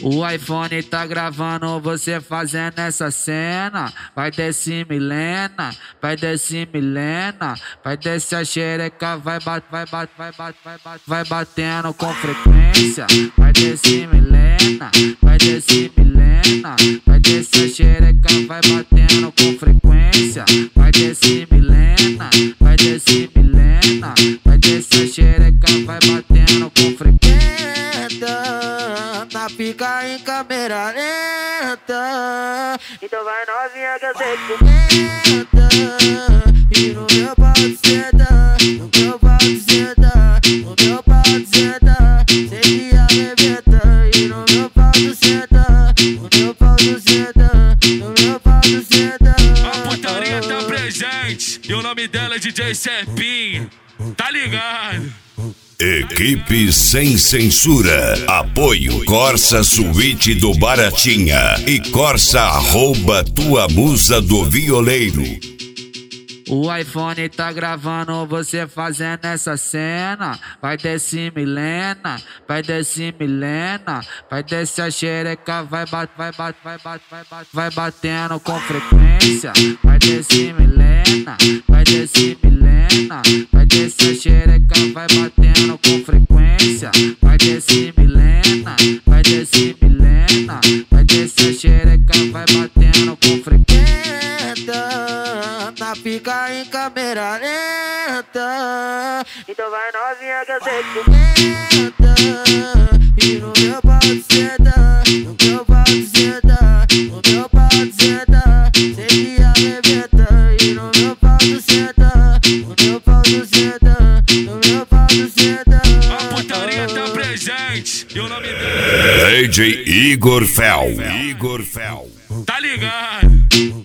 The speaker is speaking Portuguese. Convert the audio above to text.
O iPhone tá gravando você fazendo essa cena. Vai descer Milena, vai descer Milena, vai descer a xereca, vai batendo com frequência. Vai descer Milena, vai descer Milena, vai descer a xereca, vai batendo com frequência. Vai descer Milena, vai descer Milena, vai descer a xereca, vai batendo com frequência. Na pica em câmera lenta, então vai novinha que eu sei que tu tenta. E no meu pau de seda, no meu pau de seda, no meu pau de seda, sei que arrebenta. E no meu pau de seda, no meu pau de seda, no meu pau de seda. A putaria tá presente e o nome dela é DJ Cepinho, tá ligado? Equipe Sem Censura. Apoio Corsa Suíte do Baratinha e Corsa @tua musa do violeiro. O iPhone tá gravando você fazendo essa cena. Vai descer Milena, vai descer Milena, vai descer a xereca, vai batendo com frequência. Vai descer Milena, vai descer Milena, vai descer a xereca, vai batendo com frequência. Vai descer Milena, vai descer Milena, vai descer a xereca, vai batendo com frequência. Na pica em câmera lenta, então vai novinha que eu sei que tu tenta. E no meu pau de seda, no meu pau de seda, no meu pau de seda, sei que arrebenta. E no meu pau de seda, no meu pau de seda, no meu pau de seda. A putaria tá presente e o nome dela DJ Igor Fel. tá ligado?